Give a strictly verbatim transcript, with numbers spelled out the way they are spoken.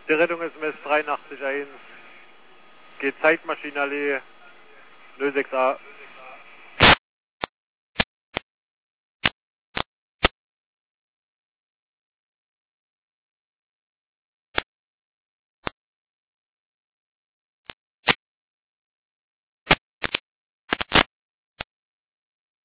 Die Rettung S M S dreiundachtzig eins, geht Zeitmaschinenallee null sechs A.